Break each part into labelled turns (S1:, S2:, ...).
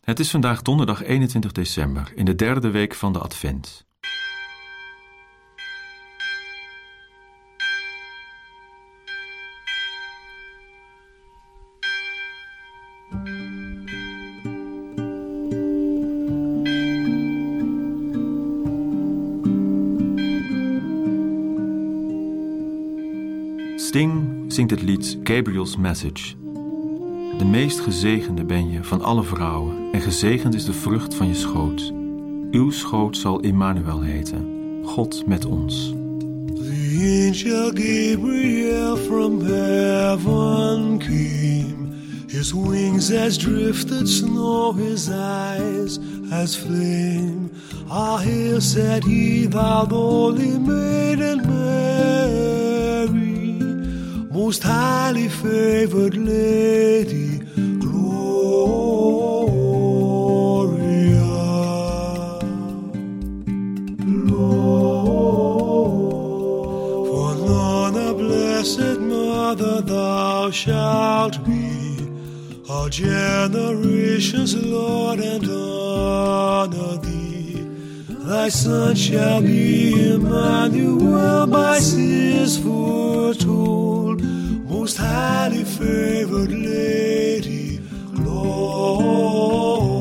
S1: Het is vandaag donderdag 21 december, in de derde week van de Advent. Sting zingt het lied Gabriel's Message. De meest gezegende ben je van alle vrouwen en gezegend is de vrucht van je schoot. Uw schoot zal Immanuel heten, God met ons.
S2: The angel Gabriel from heaven came. His wings as drifted snow, his eyes as flame. Ah, hail, said he, thou holy maiden Mary, most highly favored lady, Gloria, for none a blessed mother thou shalt be, all generations Lord and honor thee. Thy son shall be Emmanuel, by seers foretold, most highly favored lady, Gloria,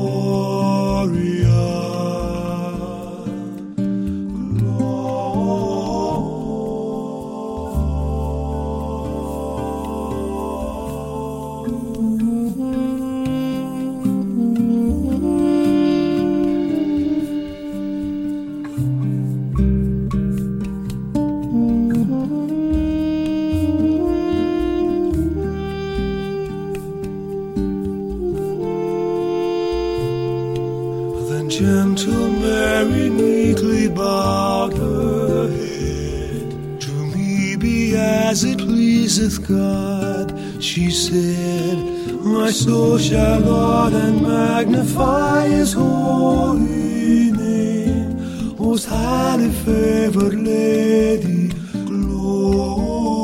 S2: Gentle Mary meekly bowed her head. To me be as it pleaseth God, she said. My soul shall laud and magnify his holy name. Most highly favored lady, Gloria.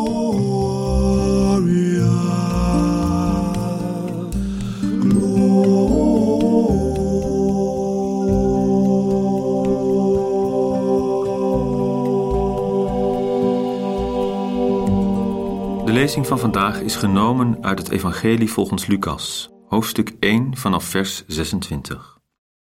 S1: De lezing van vandaag is genomen uit het Evangelie volgens Lucas, hoofdstuk 1 vanaf vers 26.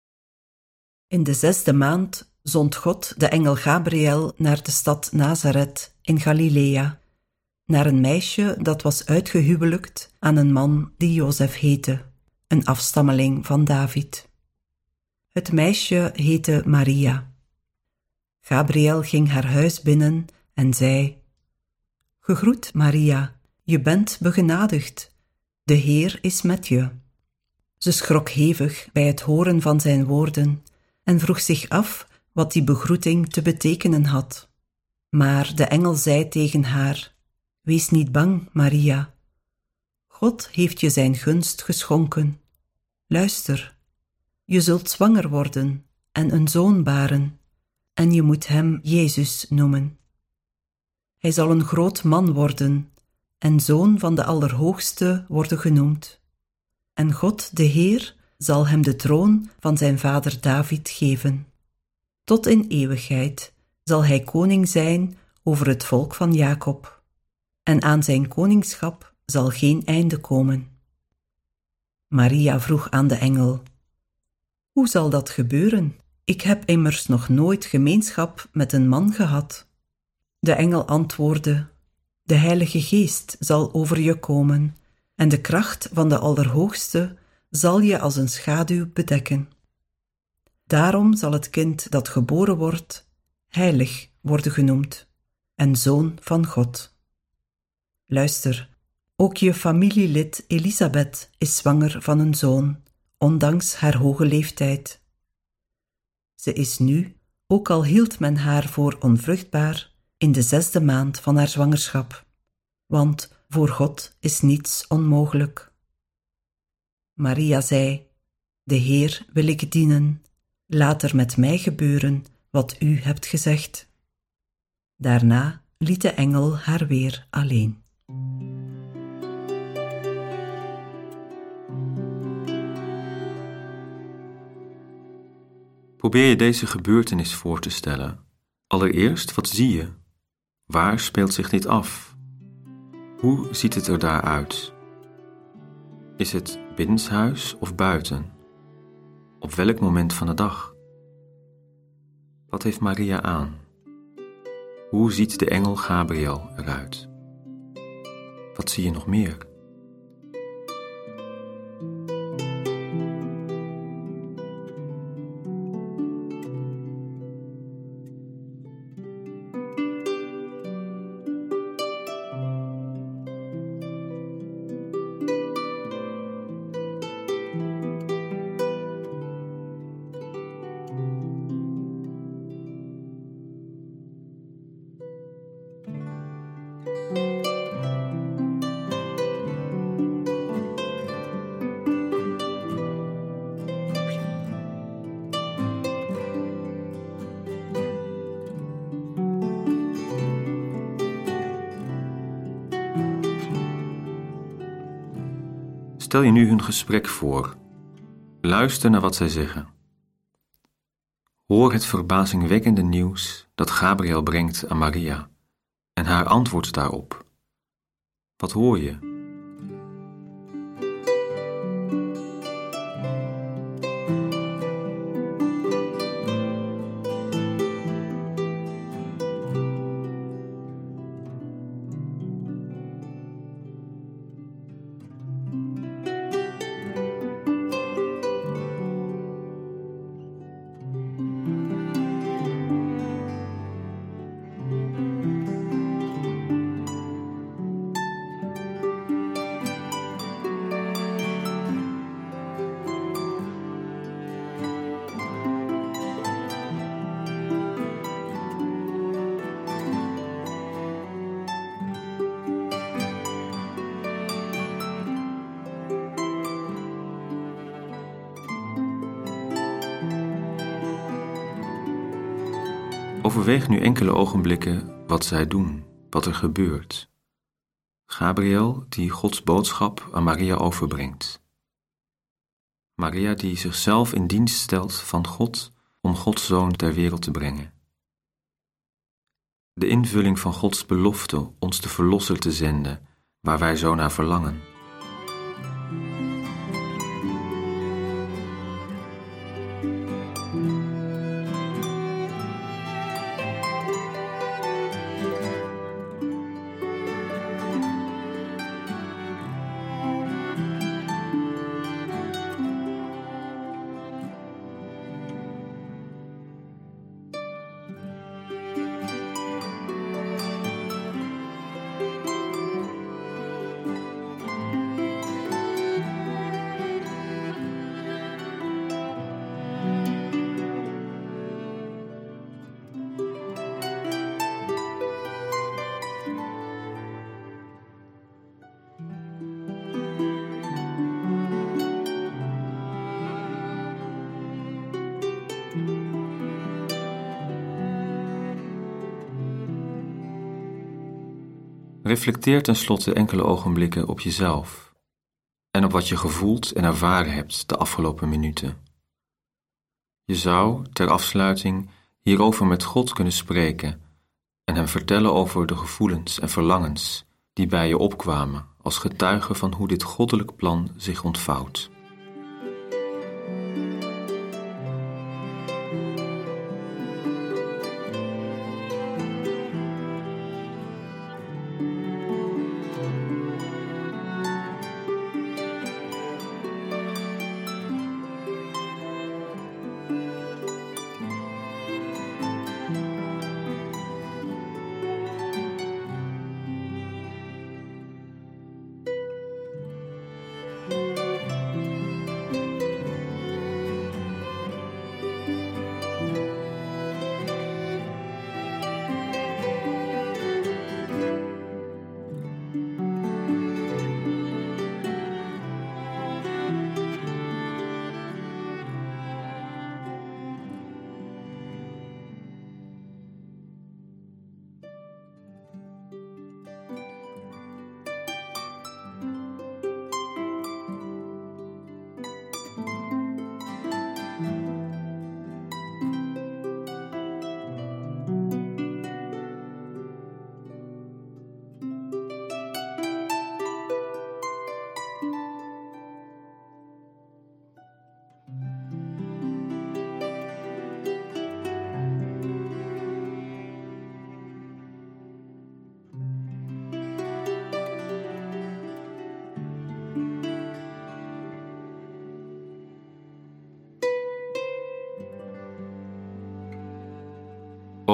S3: In de 6e maand zond God de engel Gabriel naar de stad Nazareth in Galilea, naar een meisje dat was uitgehuwelijkt aan een man die Jozef heette, een afstammeling van David. Het meisje heette Maria. Gabriel ging haar huis binnen en zei: Gegroet, Maria, je bent begenadigd. De Heer is met je. Ze schrok hevig bij het horen van zijn woorden en vroeg zich af wat die begroeting te betekenen had. Maar de engel zei tegen haar: Wees niet bang, Maria. God heeft je zijn gunst geschonken. Luister, je zult zwanger worden en een zoon baren, en je moet hem Jezus noemen. Hij zal een groot man worden en zoon van de Allerhoogste worden genoemd. En God, de Heer, zal hem de troon van zijn vader David geven. Tot in eeuwigheid zal hij koning zijn over het volk van Jacob. En aan zijn koningschap zal geen einde komen. Maria vroeg aan de engel: Hoe zal dat gebeuren? Ik heb immers nog nooit gemeenschap met een man gehad. De engel antwoordde: De Heilige Geest zal over je komen, en de kracht van de Allerhoogste zal je als een schaduw bedekken. Daarom zal het kind dat geboren wordt, heilig worden genoemd, en zoon van God. Luister, ook je familielid Elisabeth is zwanger van een zoon, ondanks haar hoge leeftijd. Ze is nu, ook al hield men haar voor onvruchtbaar, in de 6e maand van haar zwangerschap, want voor God is niets onmogelijk. Maria zei: De Heer wil ik dienen, laat er met mij gebeuren wat u hebt gezegd. Daarna liet de engel haar weer alleen.
S1: Probeer je deze gebeurtenis voor te stellen. Allereerst, wat zie je? Waar speelt zich dit af? Hoe ziet het er daar uit? Is het binnenshuis of buiten? Op welk moment van de dag? Wat heeft Maria aan? Hoe ziet de engel Gabriel eruit? Wat zie je nog meer? Stel je nu hun gesprek voor. Luister naar wat zij zeggen. Hoor het verbazingwekkende nieuws dat Gabriel brengt aan Maria en haar antwoord daarop. Wat hoor je? Overweeg nu enkele ogenblikken wat zij doen, wat er gebeurt. Gabriel die Gods boodschap aan Maria overbrengt. Maria die zichzelf in dienst stelt van God om Gods Zoon ter wereld te brengen. De invulling van Gods belofte ons de Verlosser te zenden, waar wij zo naar verlangen. Reflecteer tenslotte enkele ogenblikken op jezelf en op wat je gevoeld en ervaren hebt de afgelopen minuten. Je zou, ter afsluiting, hierover met God kunnen spreken en hem vertellen over de gevoelens en verlangens die bij je opkwamen als getuige van hoe dit goddelijk plan zich ontvouwt.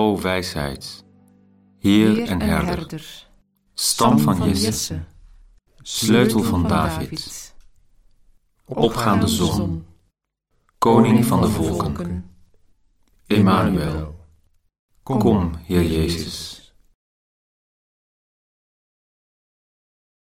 S1: O wijsheid, Heer en herder, stam van Jesse, sleutel van David, opgaande zon, koning van de volken, Emmanuel, kom, Heer Jezus.